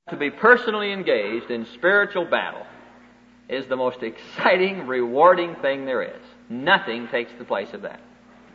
To be personally engaged in spiritual battle is the most exciting, rewarding thing there is. Nothing takes the place of that.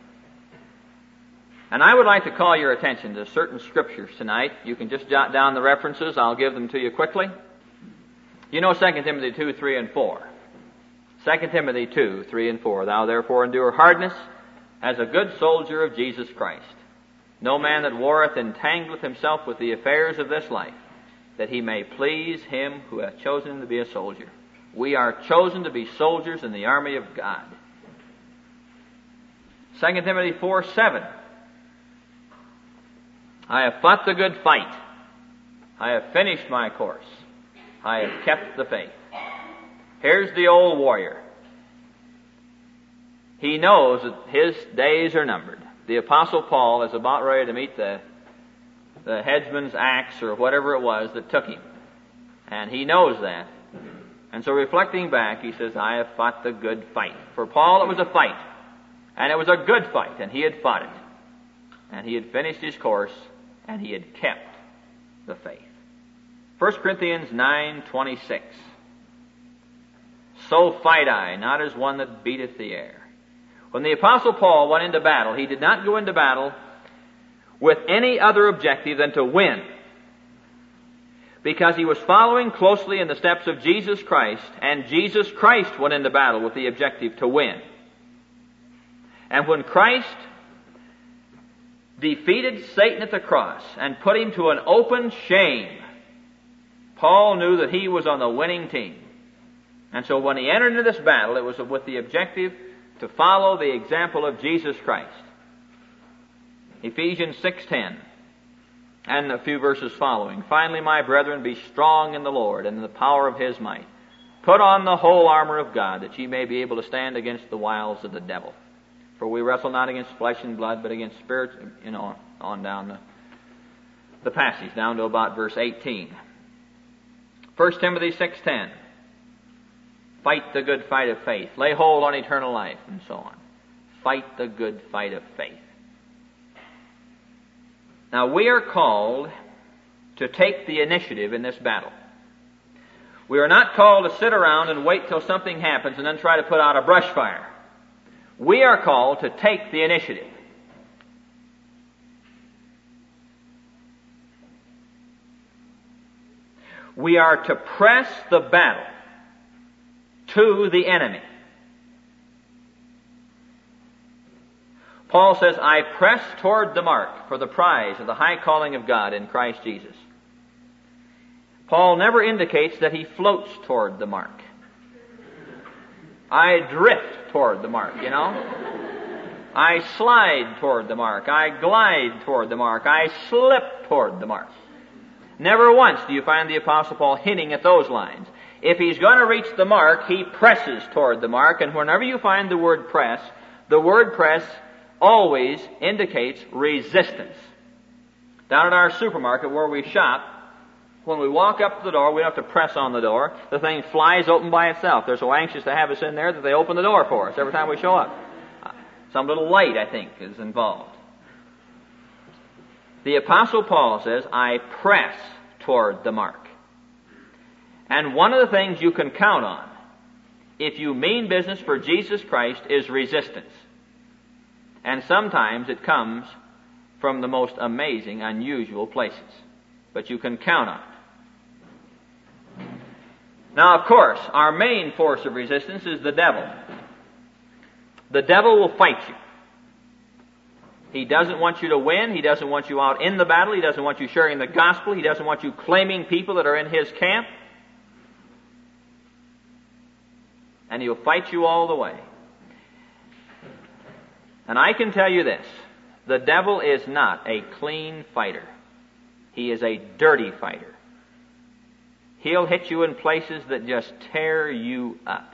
And I would like to call your attention to certain scriptures tonight. You can just jot down the references. I'll give them to you quickly. You know 2 Timothy 2, 3, and 4. 2 Timothy 2, 3, and 4. Thou therefore endure hardness as a good soldier of Jesus Christ. No man that warreth entangleth himself with the affairs of this life, that he may please him who hath chosen him to be a soldier. We are chosen to be soldiers in the army of God. 2 Timothy 4, 7. I have fought the good fight. I have finished my course. I have kept the faith. Here's the old warrior. He knows that his days are numbered. The Apostle Paul is about ready to meet the headsman's axe or whatever it was that took him. And he knows that. And so reflecting back, he says, I have fought the good fight. For Paul, it was a fight. And it was a good fight, and he had fought it. And he had finished his course, and he had kept the faith. 1 Corinthians 9:26. So fight I, not as one that beateth the air. When the Apostle Paul went into battle, he did not go into battle with any other objective than to win, because he was following closely in the steps of Jesus Christ, and Jesus Christ went into battle with the objective to win. And when Christ defeated Satan at the cross and put him to an open shame, Paul knew that he was on the winning team. And so when he entered into this battle, it was with the objective to follow the example of Jesus Christ. Ephesians 6:10 and a few verses following. Finally, my brethren, be strong in the Lord and in the power of His might. Put on the whole armor of God, that ye may be able to stand against the wiles of the devil. For we wrestle not against flesh and blood, but against spirits, on down the passage, down to about verse 18. 1 Timothy 6:10. Fight the good fight of faith. Lay hold on eternal life, and so on. Fight the good fight of faith. Now, we are called to take the initiative in this battle. We are not called to sit around and wait till something happens and then try to put out a brush fire. We are called to take the initiative. We are to press the battle to the enemy. Paul says, I press toward the mark for the prize of the high calling of God in Christ Jesus. Paul never indicates that he floats toward the mark. I drift toward the mark, I slide toward the mark. I glide toward the mark. I slip toward the mark. Never once do you find the Apostle Paul hinting at those lines. If he's going to reach the mark, he presses toward the mark. And whenever you find the word press always indicates resistance. Down at our supermarket where we shop, when we walk up to the door, we don't have to press on the door. The thing flies open by itself. They're so anxious to have us in there that they open the door for us every time we show up. Some little light, I think, is involved. The Apostle Paul says, I press toward the mark. And one of the things you can count on, if you mean business for Jesus Christ, is resistance. And sometimes it comes from the most amazing, unusual places. But you can count on it. Now, of course, our main force of resistance is the devil. The devil will fight you. He doesn't want you to win. He doesn't want you out in the battle. He doesn't want you sharing the gospel. He doesn't want you claiming people that are in his camp. And he'll fight you all the way. And I can tell you this, the devil is not a clean fighter. He is a dirty fighter. He'll hit you in places that just tear you up.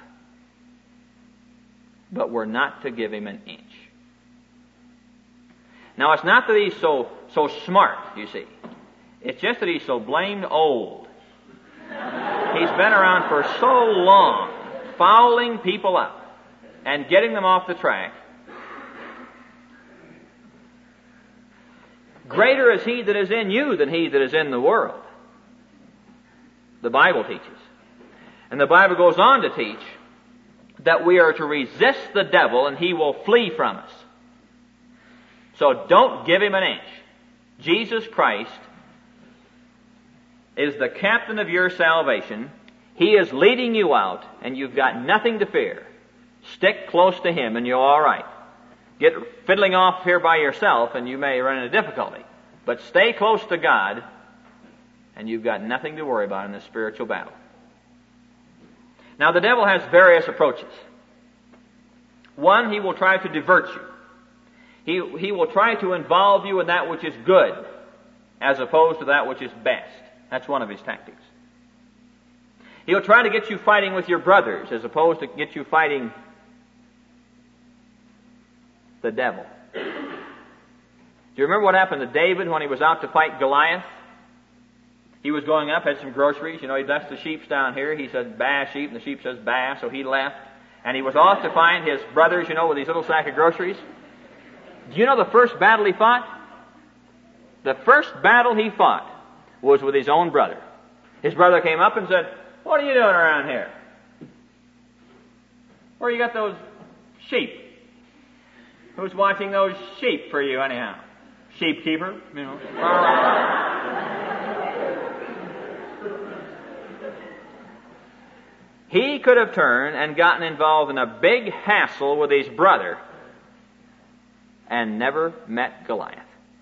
But we're not to give him an inch. Now, it's not that he's so smart, you see. It's just that he's so blamed old. He's been around for so long, fouling people up and getting them off the track. Greater is he that is in you than he that is in the world. The Bible teaches. And the Bible goes on to teach that we are to resist the devil and he will flee from us. So don't give him an inch. Jesus Christ is the captain of your salvation. He is leading you out, and you've got nothing to fear. Stick close to him, and you're all right. Get fiddling off here by yourself, and you may run into difficulty. But stay close to God, and you've got nothing to worry about in this spiritual battle. Now, the devil has various approaches. One, he will try to divert you. He will try to involve you in that which is good, as opposed to that which is best. That's one of his tactics. He'll try to get you fighting with your brothers, as opposed to get you fighting the devil. Do you remember what happened to David when he was out to fight Goliath? He was going up, had some groceries. You know, he left the sheep down here. He said, "Baa, sheep," and the sheep says, "Baa," so he left. And he was off to find his brothers, you know, with these little sack of groceries. Do you know the first battle he fought? The first battle he fought was with his own brother. His brother came up and said, "What are you doing around here? Where you got those sheep? Who's watching those sheep for you anyhow? Sheepkeeper, you know." He could have turned and gotten involved in a big hassle with his brother and never met Goliath.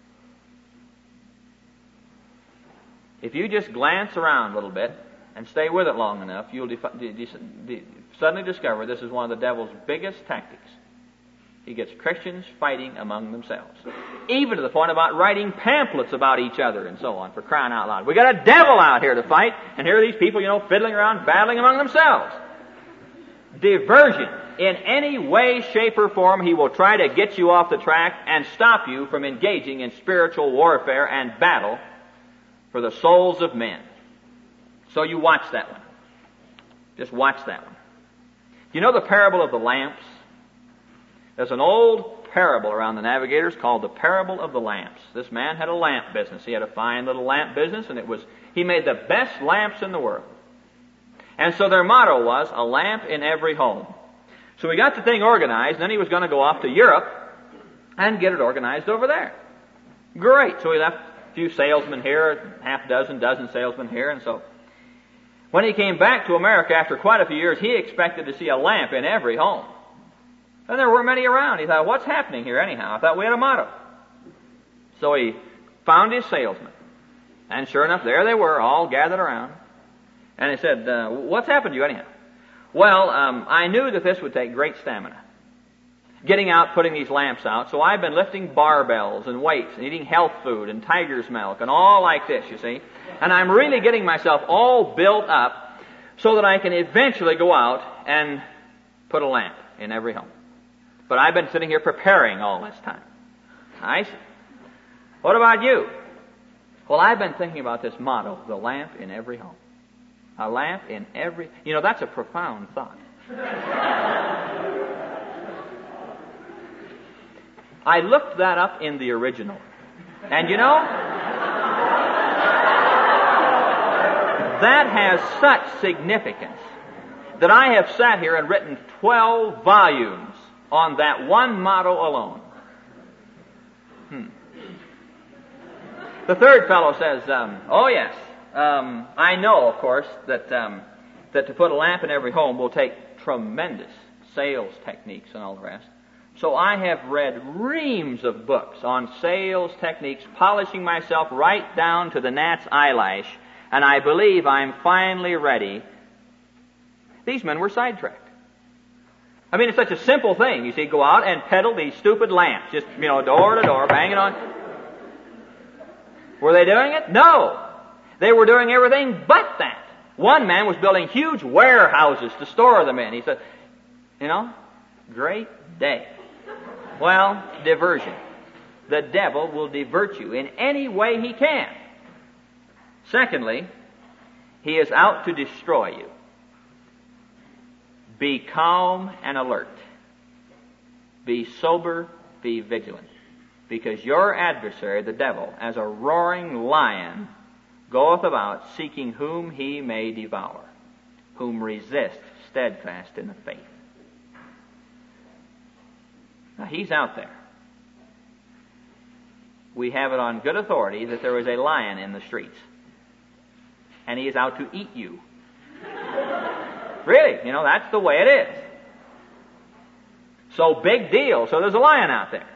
If you just glance around a little bit and stay with it long enough, you'll suddenly discover this is one of the devil's biggest tactics. He gets Christians fighting among themselves. Even to the point about writing pamphlets about each other and so on, for crying out loud. We got a devil out here to fight, and here are these people, you know, fiddling around, battling among themselves. Diversion. In any way, shape, or form, he will try to get you off the track and stop you from engaging in spiritual warfare and battle for the souls of men. So you watch that one. Just watch that one. You know the parable of the lamps? There's an old parable around the Navigators called the parable of the lamps. This man had a lamp business. He had a fine little lamp business, and he made the best lamps in the world. And so their motto was, a lamp in every home. So he got the thing organized, and then he was going to go off to Europe and get it organized over there. Great. So he left a few salesmen here, half dozen salesmen here, and so when he came back to America after quite a few years, he expected to see a lamp in every home. And there weren't many around. He thought, what's happening here anyhow? I thought we had a motto. So he found his salesmen. And sure enough, there they were, all gathered around. And he said, what's happened to you anyhow? Well, I knew that this would take great stamina. Getting out, putting these lamps out. So I've been lifting barbells and weights and eating health food and tiger's milk and all like this, you see. And I'm really getting myself all built up so that I can eventually go out and put a lamp in every home. But I've been sitting here preparing all this time. I see. What about you? Well, I've been thinking about this motto, the lamp in every home. A lamp in every... You know, that's a profound thought. I looked that up in the original. And you know, that has such significance that I have sat here and written 12 volumes on that one motto alone. The third fellow says, oh yes, I know, of course, that to put a lamp in every home will take tremendous sales techniques and all the rest. So I have read reams of books on sales techniques, polishing myself right down to the gnat's eyelash, and I believe I'm finally ready. These men were sidetracked. I mean, it's such a simple thing. You see, go out and peddle these stupid lamps, just, you know, door to door, banging on. Were they doing it? No. They were doing everything but that. One man was building huge warehouses to store them in. He said, you know, great day. Well, diversion. The devil will divert you in any way he can. Secondly, he is out to destroy you. Be calm and alert. Be sober, be vigilant. Because your adversary, the devil, as a roaring lion, goeth about seeking whom he may devour, whom resist steadfast in the faith. Now he's out there. We have it on good authority that there is a lion in the streets, and he is out to eat you. Really, that's the way it is. So big deal. So there's a lion out there.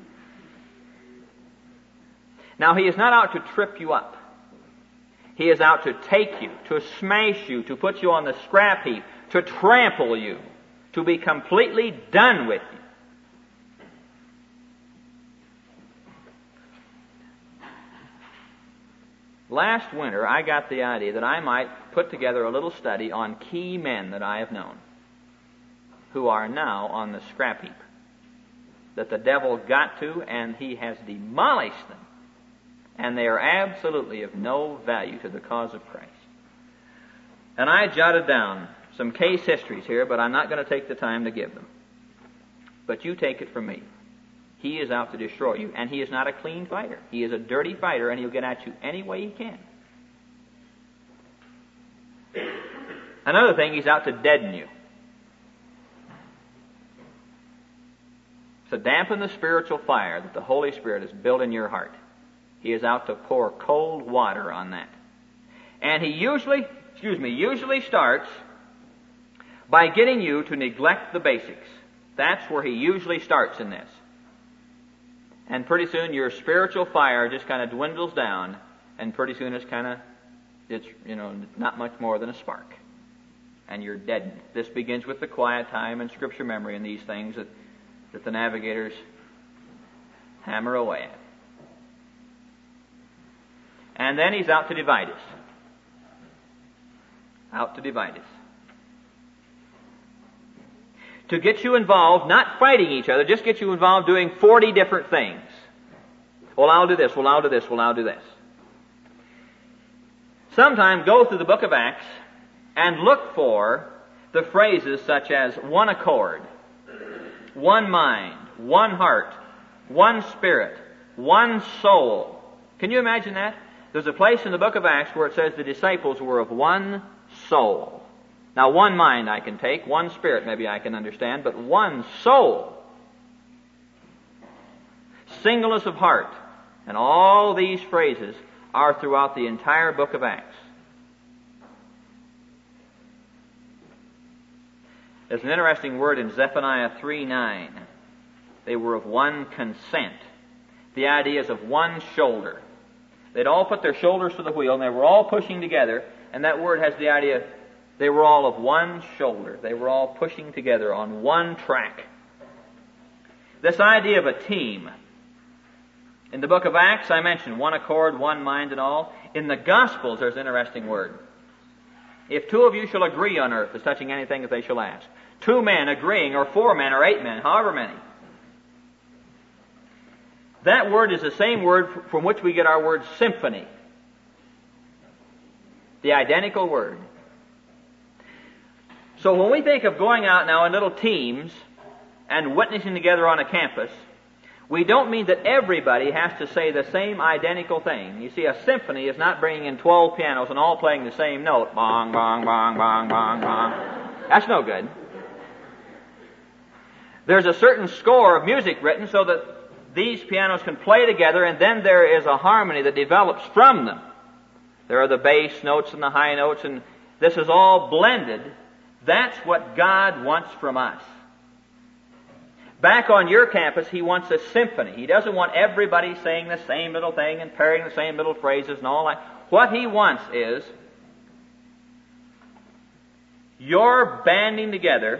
Now he is not out to trip you up. He is out to take you, to smash you, to put you on the scrap heap, to trample you, to be completely done with you. Last winter, I got the idea that I might put together a little study on key men that I have known who are now on the scrap heap, that the devil got to and he has demolished them, and they are absolutely of no value to the cause of Christ. And I jotted down some case histories here, but I'm not going to take the time to give them. But you take it from me. He is out to destroy you, and he is not a clean fighter. He is a dirty fighter, and he'll get at you any way he can. Another thing, he's out to deaden you. To dampen the spiritual fire that the Holy Spirit has built in your heart. He is out to pour cold water on that. And he usually starts by getting you to neglect the basics. That's where he usually starts in this. And pretty soon your spiritual fire just kind of dwindles down, and pretty soon it's not much more than a spark. And you're deadened. This begins with the quiet time and scripture memory and these things that the navigators hammer away at. And then he's out to divide us. Out to divide us. To get you involved, not fighting each other, just get you involved doing 40 different things. Well, I'll do this, well, I'll do this, well, I'll do this. Sometime go through the book of Acts and look for the phrases such as one accord, one mind, one heart, one spirit, one soul. Can you imagine that? There's a place in the book of Acts where it says the disciples were of one soul. Now, one mind I can take, one spirit maybe I can understand, but one soul. Singleness of heart. And all these phrases are throughout the entire book of Acts. There's an interesting word in Zephaniah 3:9. They were of one consent. The idea is of one shoulder. They'd all put their shoulders to the wheel, and they were all pushing together, and that word has the idea they were all of one shoulder. They were all pushing together on one track. This idea of a team. In the book of Acts, I mentioned one accord, one mind and all. In the Gospels, there's an interesting word. If two of you shall agree on earth as touching anything that they shall ask. 2 men agreeing, or 4 men, or 8 men, however many. That word is the same word from which we get our word symphony. The identical word. So when we think of going out now in little teams and witnessing together on a campus, we don't mean that everybody has to say the same identical thing. You see, a symphony is not bringing in 12 pianos and all playing the same note. Bong, bong, bong, bong, bong, bong. That's no good. There's a certain score of music written so that these pianos can play together, and then there is a harmony that develops from them. There are the bass notes and the high notes, and this is all blended. That's what God wants from us. Back on your campus, He wants a symphony. He doesn't want everybody saying the same little thing and parroting the same little phrases and all that. What He wants is your banding together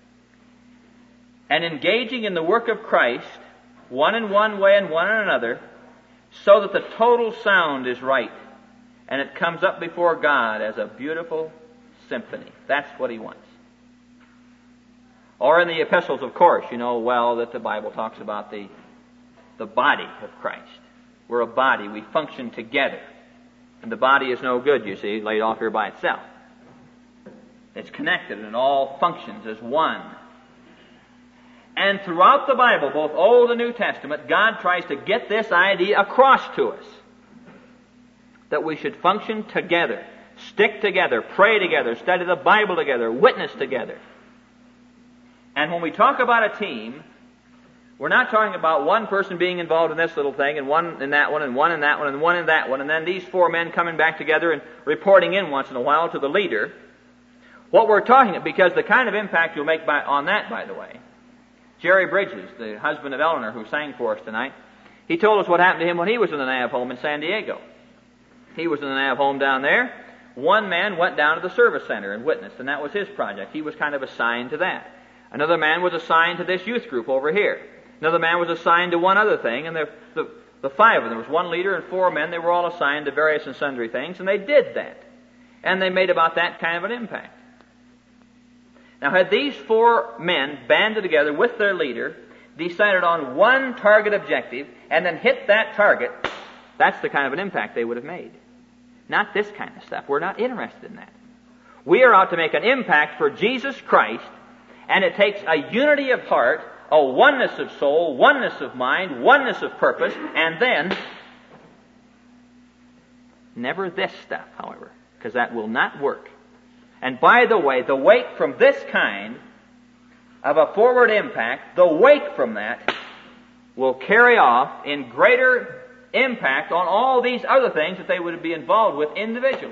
and engaging in the work of Christ, one in one way and one in another, so that the total sound is right and it comes up before God as a beautiful symphony. That's what He wants. Or in the epistles, of course, you know well that the Bible talks about the body of Christ. We're a body. We function together. And the body is no good, you see, laid off here by itself. It's connected and all functions as one. And throughout the Bible, both Old and New Testament, God tries to get this idea across to us. that we should function together, stick together, pray together, study the Bible together, witness together. And when we talk about a team, we're not talking about one person being involved in this little thing, and one in that one, and one in that one, and one in that one, and then these four men coming back together and reporting in once in a while to the leader. What we're talking about, because the kind of impact you'll make on that, by the way, Jerry Bridges, the husband of Eleanor, who sang for us tonight, he told us what happened to him when he was in the NAV home in San Diego. He was in the NAV home down there. One man went down to the service center and witnessed, and that was his project. He was kind of assigned to that. Another man was assigned to this youth group over here. Another man was assigned to one other thing, and the five of them, there was one leader and four men, they were all assigned to various and sundry things, and they did that. And they made about that kind of an impact. Now, had these four men banded together with their leader, decided on one target objective, and then hit that target, that's the kind of an impact they would have made. Not this kind of stuff. We're not interested in that. We are out to make an impact for Jesus Christ, and it takes a unity of heart, a oneness of soul, oneness of mind, oneness of purpose, and then never this stuff, however, because that will not work. And by the way, the weight from this kind of a forward impact, the weight from that will carry off in greater impact on all these other things that they would be involved with individually.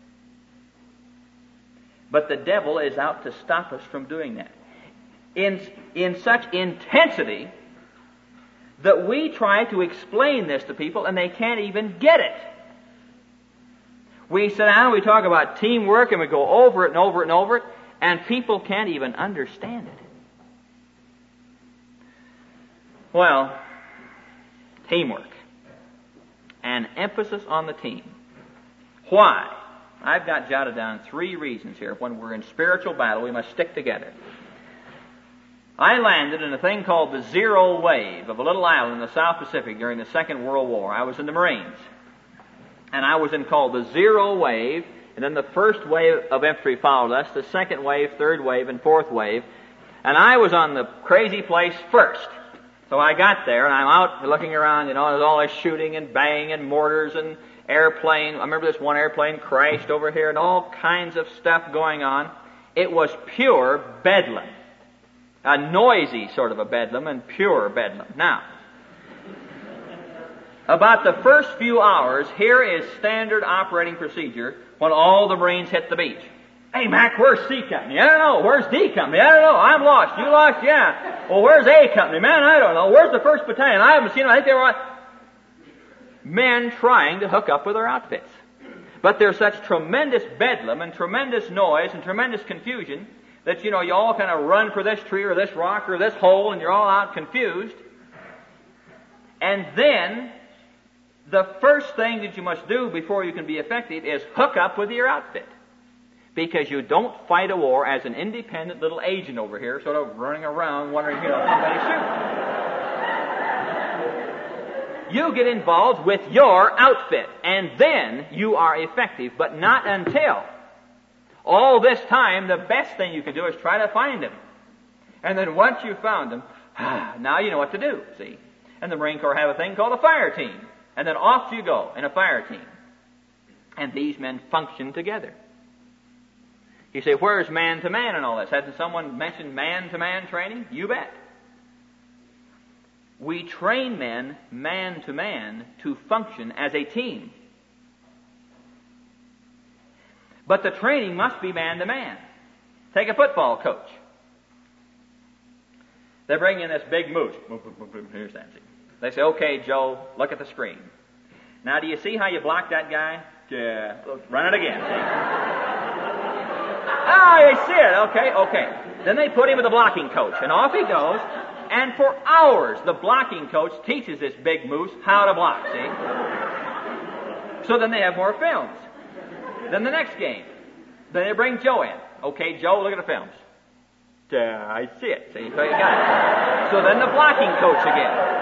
But the devil is out to stop us from doing that. In such intensity that we try to explain this to people and they can't even get it. We sit down and we talk about teamwork and we go over it and over it and over it, and people can't even understand it. Well, teamwork. An emphasis on the team. Why? I've got jotted down 3 reasons here. When we're in spiritual battle, we must stick together. I landed in a thing called the Zero Wave of a little island in the South Pacific during the Second World War. I was in the Marines. And I was in called the Zero Wave, and then the first wave of infantry followed us, the second wave, third wave, and fourth wave. And I was on the crazy place first. So I got there, and I'm out looking around, there's all this shooting and banging and mortars and airplane. I remember this one airplane crashed over here and all kinds of stuff going on. It was pure bedlam. A noisy sort of a bedlam and pure bedlam. Now, about the first few hours, here is standard operating procedure when all the Marines hit the beach. Hey, Mac, where's C Company? I don't know. Where's D Company? I don't know. I'm lost. You lost? Yeah. Well, where's A Company? Man, I don't know. Where's the 1st Battalion? I haven't seen them. I think they were men trying to hook up with their outfits. But there's such tremendous bedlam and tremendous noise and tremendous confusion that, you all kind of run for this tree or this rock or this hole and you're all out confused. And then the first thing that you must do before you can be effective is hook up with your outfit. Because you don't fight a war as an independent little agent over here, sort of running around wondering, somebody shoot. You get involved with your outfit, and then you are effective, but not until. All this time, the best thing you can do is try to find them. And then once you've found them, now you know what to do, see? And the Marine Corps have a thing called a fire team. And then off you go in a fire team. And these men function together. You say, where's man-to-man and all this? Hasn't someone mentioned man-to-man training? You bet. We train men man-to-man to function as a team. But the training must be man-to-man. Take a football coach. They bring in this big moose. Here's that. They say, okay, Joe, look at the screen. Now, do you see how you blocked that guy? Yeah. Run it again. You see it. Okay. Then they put him with a blocking coach, and off he goes. And for hours, the blocking coach teaches this big moose how to block, see? So then they have more films. Then the next game. Then they bring Joe in. Okay, Joe, look at the films. I see it. See, so you got it. So then the blocking coach again.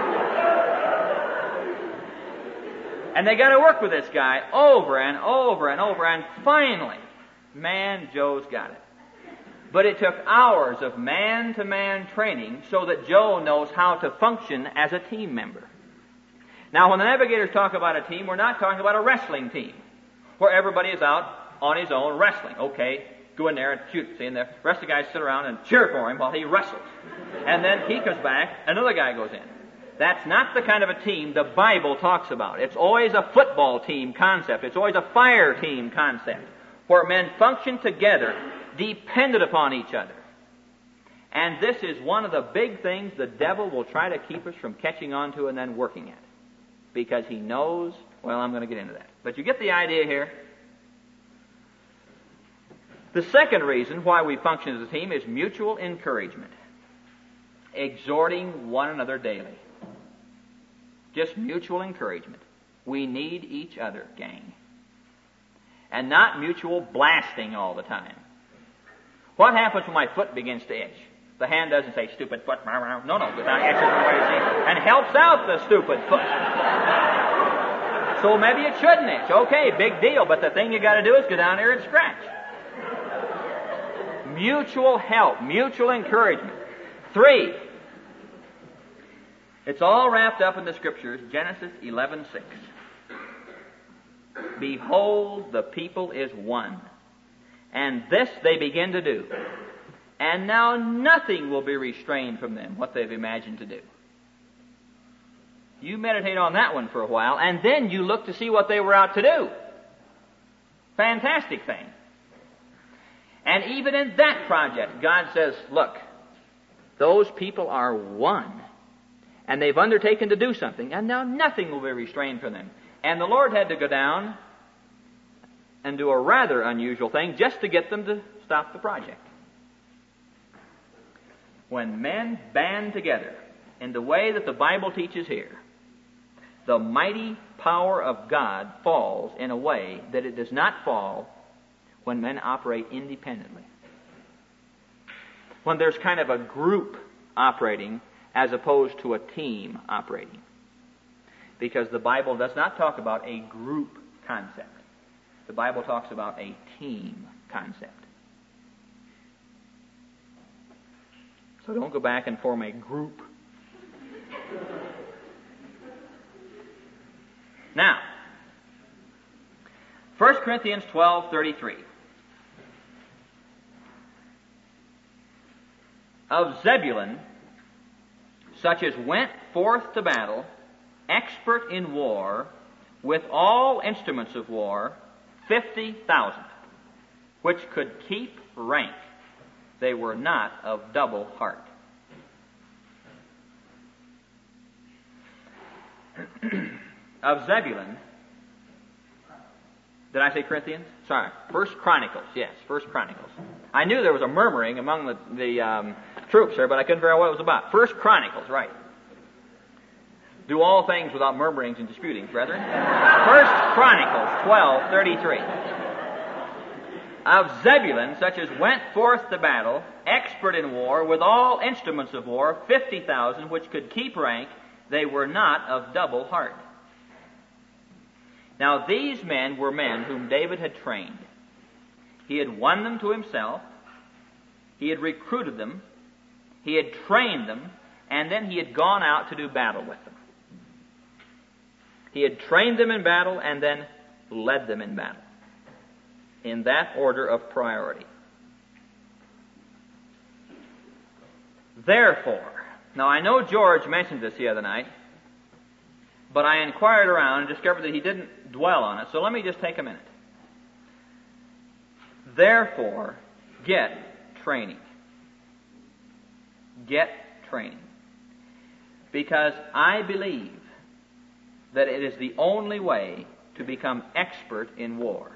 And they got to work with this guy over and over and over, and finally, man, Joe's got it. But it took hours of man-to-man training so that Joe knows how to function as a team member. Now, when the Navigators talk about a team, we're not talking about a wrestling team, where everybody is out on his own wrestling. Okay, go in there and shoot. See, and the rest of the guys sit around and cheer for him while he wrestles. And then he comes back, another guy goes in. That's not the kind of a team the Bible talks about. It's always a football team concept. It's always a fire team concept, where men function together, dependent upon each other. And this is one of the big things the devil will try to keep us from catching on to and then working at. Because he knows, well, I'm going to get into that. But you get the idea here. The second reason why we function as a team is mutual encouragement. Exhorting one another daily. Just mutual encouragement. We need each other, gang. And not mutual blasting all the time. What happens when my foot begins to itch? The hand doesn't say, stupid foot. No, but that itches and helps out the stupid foot. So maybe it shouldn't itch. Okay, big deal. But the thing you got to do is go down there and scratch. Mutual help, mutual encouragement. 3. It's all wrapped up in the Scriptures, Genesis 11:6. Behold, the people is one, and this they begin to do. And now nothing will be restrained from them, what they've imagined to do. You meditate on that one for a while, and then you look to see what they were out to do. Fantastic thing. And even in that project, God says, look, those people are one. And they've undertaken to do something, and now nothing will be restrained from them. And the Lord had to go down and do a rather unusual thing just to get them to stop the project. When men band together in the way that the Bible teaches here, the mighty power of God falls in a way that it does not fall when men operate independently. When there's kind of a group operating as opposed to a team operating. Because the Bible does not talk about a group concept. The Bible talks about a team concept. So don't go back and form a group. Now, 1 Corinthians 12:33. Of Zebulun, such as went forth to battle, expert in war, with all instruments of war, 50,000, which could keep rank. They were not of double heart. Of Zebulun, did I say Corinthians? Sorry, 1 Chronicles, yes, 1 Chronicles. I knew there was a murmuring among the troops there, but I couldn't figure out what it was about. 1 Chronicles, right. Do all things without murmurings and disputings, brethren. 1 Chronicles 12:33. Of Zebulun, such as went forth to battle, expert in war, with all instruments of war, 50,000, which could keep rank, they were not of double heart. Now these men were men whom David had trained. He had won them to himself, he had recruited them, he had trained them, and then he had gone out to do battle with them. He had trained them in battle and then led them in battle. In that order of priority. Therefore, now I know George mentioned this the other night, but I inquired around and discovered that he didn't dwell on it, so let me just take a minute. Therefore, get training. Get training. Because I believe that it is the only way to become expert in war.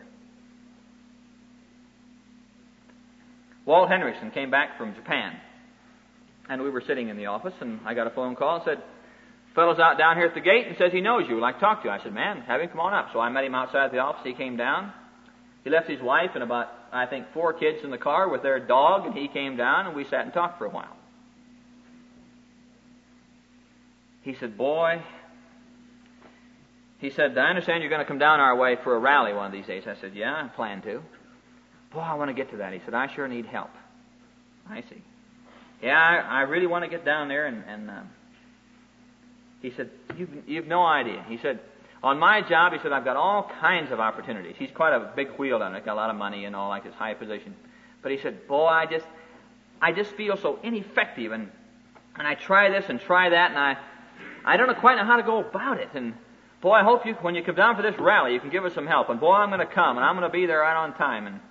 Walt Henrickson came back from Japan, and we were sitting in the office, and I got a phone call and said, fellow's out down here at the gate and says he knows you, would like to talk to you. I said, man, have him come on up. So I met him outside the office. He came down. He left his wife and about, I think, 4 kids in the car with their dog, and he came down, and we sat and talked for a while. He said, boy, he said, I understand you're going to come down our way for a rally one of these days. I said, yeah, I plan to. Boy, I want to get to that. He said, I sure need help. I see. Yeah, I really want to get down there. And He said, you've no idea. He said, on my job, he said, I've got all kinds of opportunities. He's quite a big wheel down there, got a lot of money and all, like this high position. But he said, boy, I just feel so ineffective, and I try this and try that, and I don't quite know how to go about it. And boy, I hope when you come down for this rally, you can give us some help. And boy, I'm going to come, and I'm going to be there right on time. And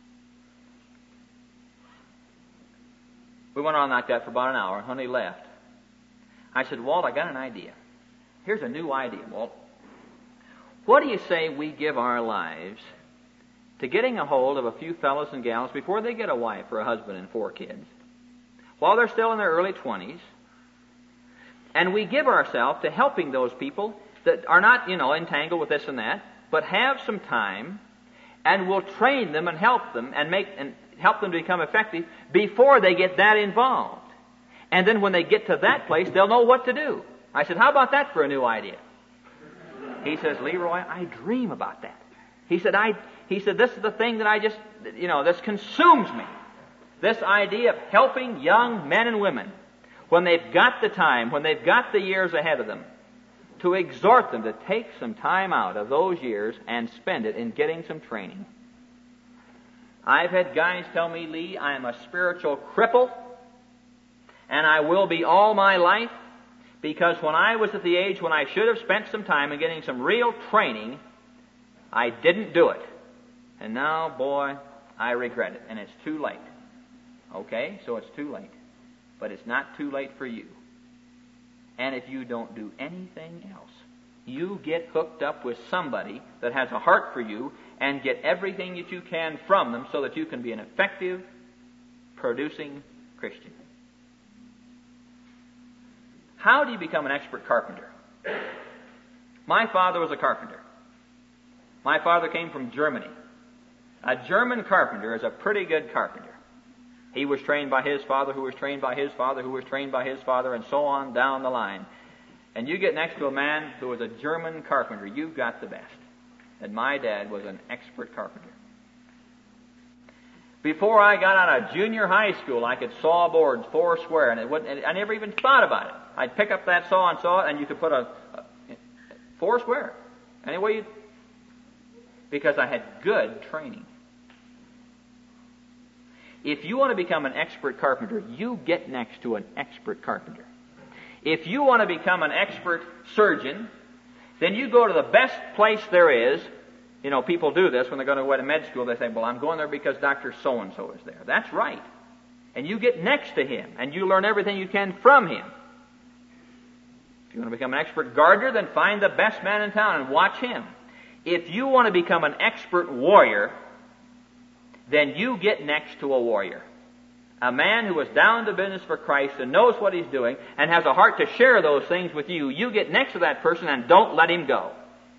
we went on like that for about an hour, and when he left, I said, Walt, I got an idea. Here's a new idea, Walt. What do you say we give our lives to getting a hold of a few fellows and gals before they get a wife or a husband and 4 kids, while they're still in their early 20s, and we give ourselves to helping those people that are not, entangled with this and that, but have some time, and we'll train them and help them and help them to become effective before they get that involved. And then when they get to that place, they'll know what to do. I said, how about that for a new idea? He says, Leroy, I dream about that. He said, this is the thing that I just, this consumes me. This idea of helping young men and women when they've got the time, when they've got the years ahead of them, to exhort them to take some time out of those years and spend it in getting some training. I've had guys tell me, Lee, I am a spiritual cripple, and I will be all my life, because when I was at the age when I should have spent some time in getting some real training, I didn't do it. And now, boy, I regret it, and it's too late. Okay, so it's too late. But it's not too late for you. And if you don't do anything else, you get hooked up with somebody that has a heart for you and get everything that you can from them so that you can be an effective, producing Christian. How do you become an expert carpenter? My father was a carpenter. My father came from Germany. A German carpenter is a pretty good carpenter. He was trained by his father, who was trained by his father, who was trained by his father, and so on down the line. And you get next to a man who was a German carpenter, you've got the best. And my dad was an expert carpenter. Before I got out of junior high school, I could saw boards 4 square, and I never even thought about it. I'd pick up that saw and saw it, and you could put a 4 square. Anyway, because I had good training. If you want to become an expert carpenter, you get next to an expert carpenter. If you want to become an expert surgeon, then you go to the best place there is. People do this when they're going to go to med school. They say, well, I'm going there because Dr. So-and-so is there. That's right. And you get next to him, and you learn everything you can from him. If you want to become an expert gardener, then find the best man in town and watch him. If you want to become an expert warrior, then you get next to a warrior. A man who is down to business for Christ and knows what he's doing and has a heart to share those things with you. You get next to that person and don't let him go.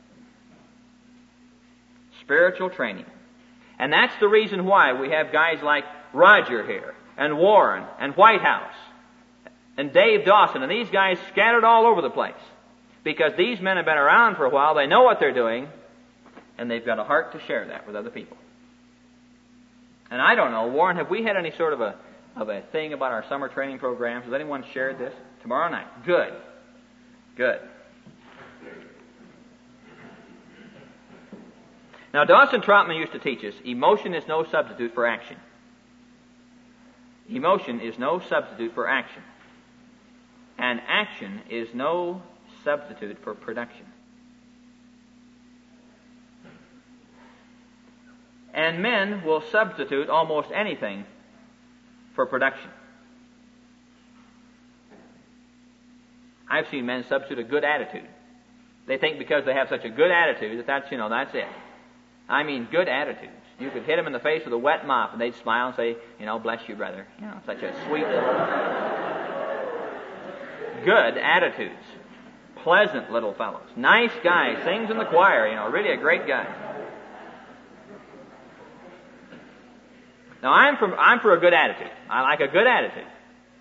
Spiritual training. And that's the reason why we have guys like Roger here, and Warren, and Whitehouse, and Dave Dawson, and these guys scattered all over the place. Because these men have been around for a while, they know what they're doing, and they've got a heart to share that with other people. And I don't know, Warren, have we had any sort of a thing about our summer training programs? Has anyone shared this? Tomorrow night. Good. Good. Now, Dawson Trotman used to teach us, emotion is no substitute for action. Emotion is no substitute for action. And action is no substitute for production. And men will substitute almost anything for production. I've seen men substitute a good attitude. They think because they have such a good attitude that's it. I mean, good attitudes. You could hit them in the face with a wet mop and they'd smile and say, bless you, brother. Such a sweet little... Good attitudes. Pleasant little fellows. Nice guy. Sings in the choir, really a great guy. Now, I'm for a good attitude. I like a good attitude.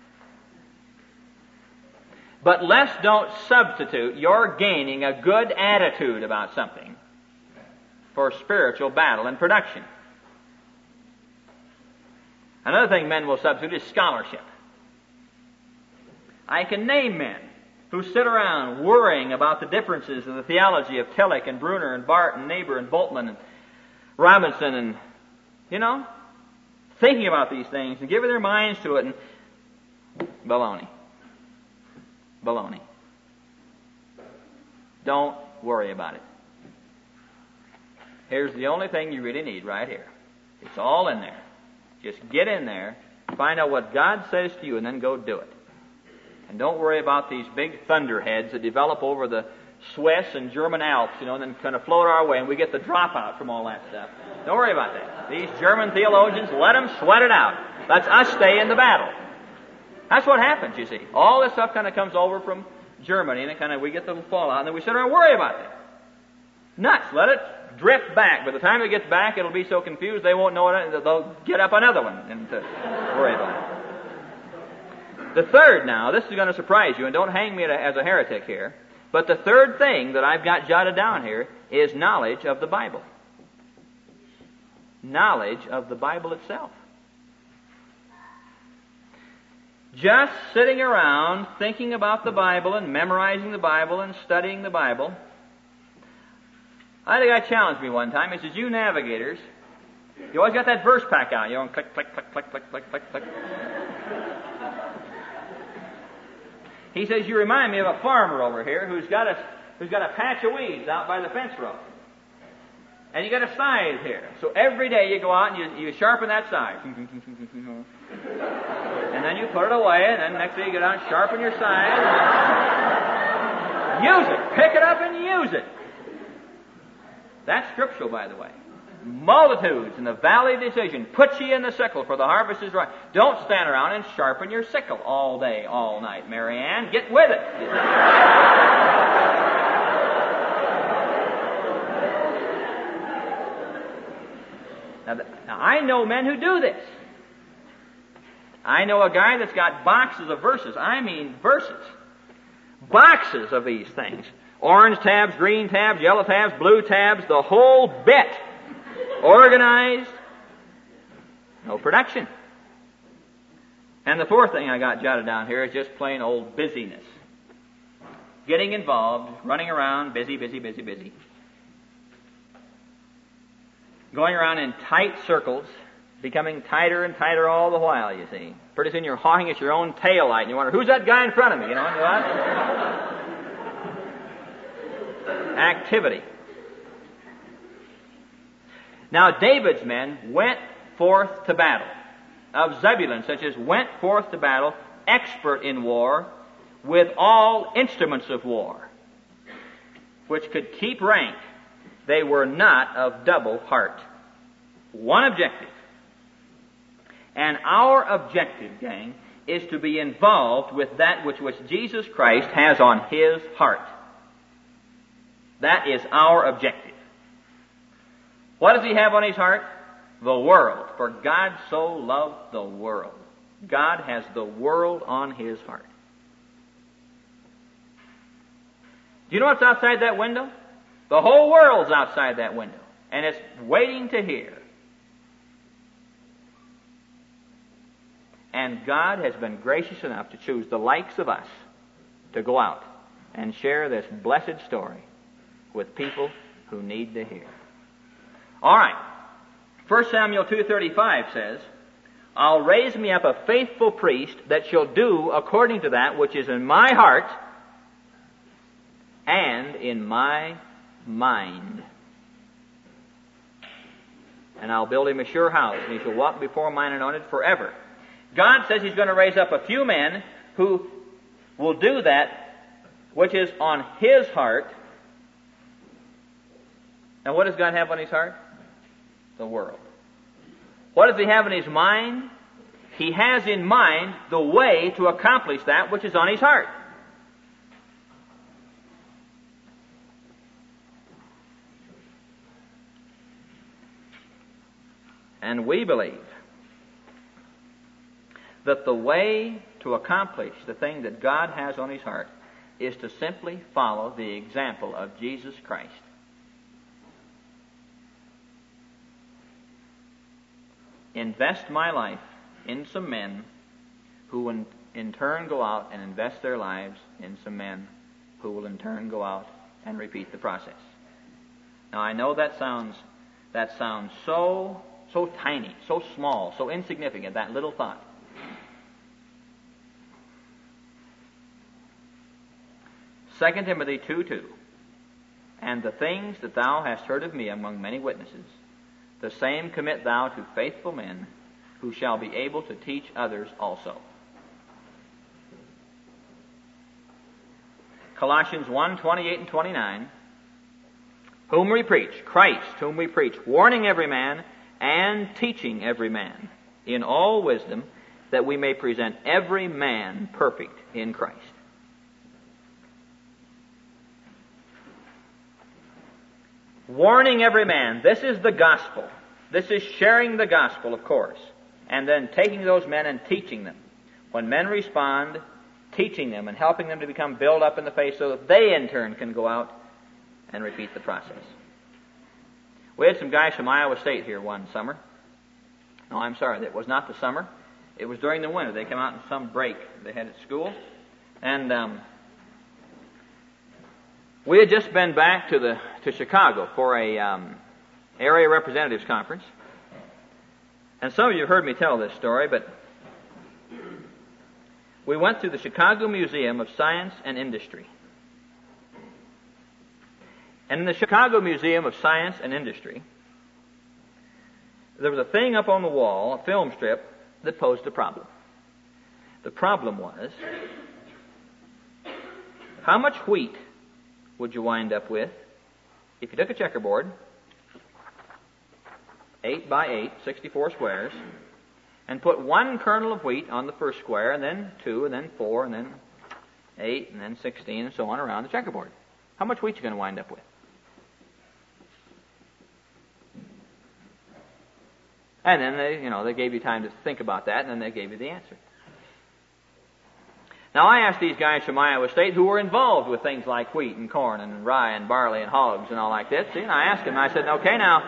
But let's don't substitute your gaining a good attitude about something for spiritual battle and production. Another thing men will substitute is scholarship. I can name men who sit around worrying about the differences in the theology of Tillich and Bruner and Barth and Niebuhr and Bultmann and Robinson and, thinking about these things and giving their minds to it, and baloney. Baloney. Don't worry about it. Here's the only thing you really need right here. It's all in there. Just get in there, find out what God says to you, and then go do it. And don't worry about these big thunderheads that develop over the Swiss and German Alps, and then kind of float our way, and we get the dropout from all that stuff. Don't worry about that. These German theologians, let them sweat it out. Let's us stay in the battle. That's what happens, you see. All this stuff kind of comes over from Germany, and we get the fallout, and then we sit around and worry about it. Nuts. Let it drift back. By the time it gets back, it'll be so confused they won't know it, and they'll get up another one and worry about it. The third now, this is going to surprise you, and don't hang me as a heretic here, but the third thing that I've got jotted down here is knowledge of the Bible. Knowledge of the Bible itself. Just sitting around thinking about the Bible and memorizing the Bible and studying the Bible. I had a guy challenge me one time. He says, you navigators, you always got that verse pack out. You know, click, click, click, click, click, click, click, click. He says, you remind me of a farmer over here who's got a patch of weeds out by the fence row. And you got a scythe here. So every day you go out and you sharpen that scythe. And then you put it away, and then next day you get out and sharpen your scythe. Use it. Pick it up and use it. That's scriptural, by the way. Multitudes in the valley of decision. Put ye in the sickle, for the harvest is ripe. Don't stand around and sharpen your sickle all day, all night, Mary Ann. Get with it. Now, I know men who do this. I know a guy that's got boxes of verses. I mean verses. Boxes of these things. Orange tabs, green tabs, yellow tabs, blue tabs, the whole bit. Organized. No production. And the fourth thing I got jotted down here is just plain old busyness. Getting involved, running around, busy, busy, busy, busy. Going around in tight circles, becoming tighter and tighter all the while, you see. Pretty soon you're hawking at your own tail light and you wonder, who's that guy in front of me? You know what? Activity. Now David's men went forth to battle. Of Zebulun, such as went forth to battle, expert in war, with all instruments of war, which could keep rank. They were not of double heart. One objective. And our objective, gang, is to be involved with that which Jesus Christ has on His heart. That is our objective. What does He have on His heart? The world. For God so loved the world. God has the world on His heart. Do you know what's outside that window? The whole world's outside that window. And it's waiting to hear. And God has been gracious enough to choose the likes of us to go out and share this blessed story with people who need to hear. All right. 1 Samuel 2:35 says, I'll raise me up a faithful priest that shall do according to that which is in my heart and in my mind. And I'll build him a sure house, and he shall walk before mine anointed forever. God says He's going to raise up a few men who will do that which is on His heart. And what does God have on His heart? The world. What does He have in His mind? He has in mind the way to accomplish that which is on His heart. And we believe that the way to accomplish the thing that God has on His heart is to simply follow the example of Jesus Christ. Invest my life in some men who in turn go out and invest their lives in some men who will in turn go out and repeat the process. Now I know that sounds so tiny, so small, so insignificant, that little thought. Second Timothy 2:2. And the things that thou hast heard of me among many witnesses, the same commit thou to faithful men, who shall be able to teach others also. Colossians 1:28 and 29. Whom we preach, Christ, whom we preach, warning every man and teaching every man in all wisdom, that we may present every man perfect in Christ. Warning every man. This is the gospel. This is sharing the gospel, of course, and then taking those men and teaching them. When men respond, teaching them and helping them to become built up in the faith so that they in turn can go out and repeat the process. We had some guys from Iowa State here one summer. No, I'm sorry, it was not the summer. It was during the winter. They came out in some break they had at school. And we had just been back to Chicago for a area representatives conference. And some of you have heard me tell this story, but we went to the Chicago Museum of Science and Industry. And in the Chicago Museum of Science and Industry, there was a thing up on the wall, a film strip, that posed a problem. The problem was, how much wheat would you wind up with if you took a checkerboard, 8 by 8, 64 squares, and put one kernel of wheat on the first square, and then 2, and then 4, and then 8, and then 16, and so on around the checkerboard? How much wheat are you going to wind up with? And then they gave you time to think about that, and then they gave you the answer. Now I asked these guys from Iowa State who were involved with things like wheat and corn and rye and barley and hogs and all like that. See, and I asked them, I said, okay, now,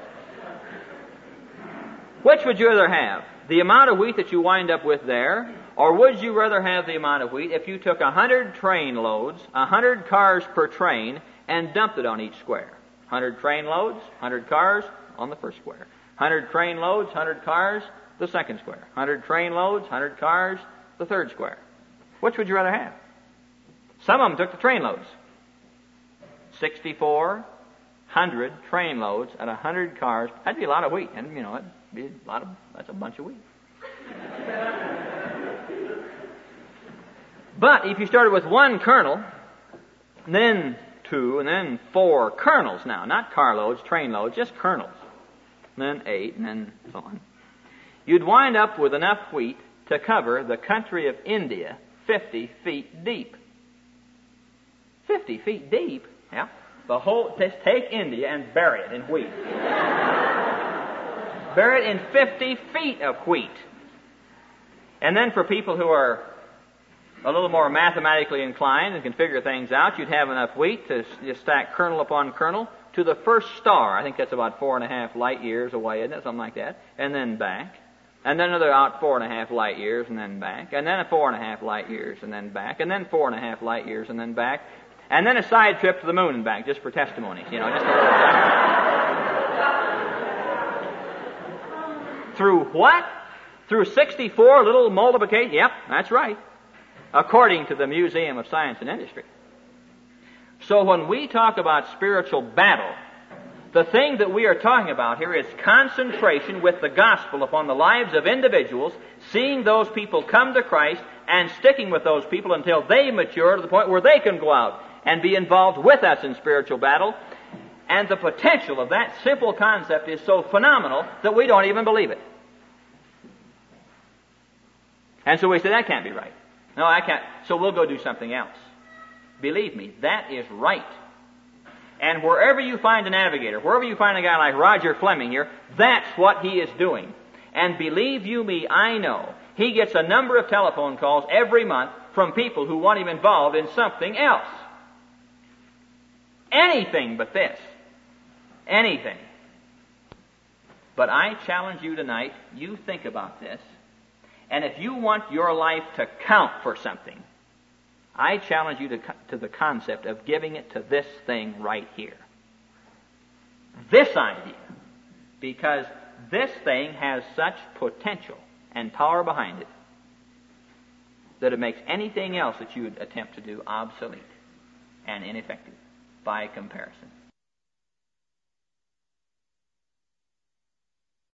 which would you rather have? The amount of wheat that you wind up with there, or would you rather have the amount of wheat if you took 100 train loads, 100 cars per train, and dumped it on each square? 100 train loads, 100 cars on the first square. 100 train loads, 100 cars, the second square. 100 train loads, 100 cars, the third square. Which would you rather have? Some of them took the train loads. 6,400 train loads at 100 cars. That'd be a lot of wheat. And, it'd be that's a bunch of wheat. But if you started with one kernel, then 2, and then 4 kernels now, not carloads, train loads, just kernels. And then 8, and then so on. You'd wind up with enough wheat to cover the country of India 50 feet deep. 50 feet deep? Yeah. Just take India and bury it in wheat. Bury it in 50 feet of wheat. And then for people who are a little more mathematically inclined and can figure things out, you'd have enough wheat to just stack kernel upon kernel to the first star. I think that's about 4.5 light years away, isn't it? Something like that. And then back. And then another out 4.5 light years and then back. And then 4.5 light years and then back. And then 4.5 light years and then back. And then a side trip to the moon and back, just for testimonies. Just a little Through what? Through 64 little multiplication? Yep, that's right. According to the Museum of Science and Industry. So when we talk about spiritual battle, the thing that we are talking about here is concentration with the gospel upon the lives of individuals, seeing those people come to Christ and sticking with those people until they mature to the point where they can go out and be involved with us in spiritual battle. And the potential of that simple concept is so phenomenal that we don't even believe it. And so we say, that can't be right. No, I can't. So we'll go do something else. Believe me, that is right. And wherever you find a navigator, wherever you find a guy like Roger Fleming here, that's what he is doing. And believe you me, I know, he gets a number of telephone calls every month from people who want him involved in something else. Anything but this. Anything. But I challenge you tonight, you think about this, And if you want your life to count for something, I challenge you to the concept of giving it to this thing right here. This idea. Because this thing has such potential and power behind it that it makes anything else that you would attempt to do obsolete and ineffective by comparison.